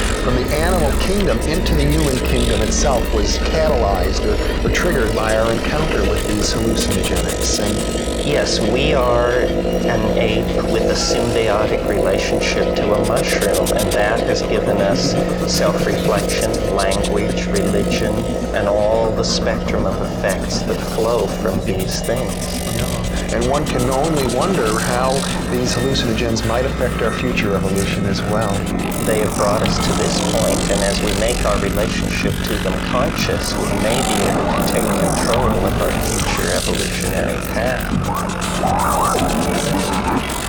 from the animal kingdom into the human kingdom itself was catalyzed or triggered by our encounter with these hallucinogenics. And yes, we are an ape with a symbiotic relationship to a mushroom, and that has given us self-reflection, language, religion, and all the spectrum of effects that flow from these things. And one can only wonder how these hallucinogens might affect our future evolution as well. They have brought us to this point, and as we make our relationship to them conscious, we may be able to take control of our future evolutionary path.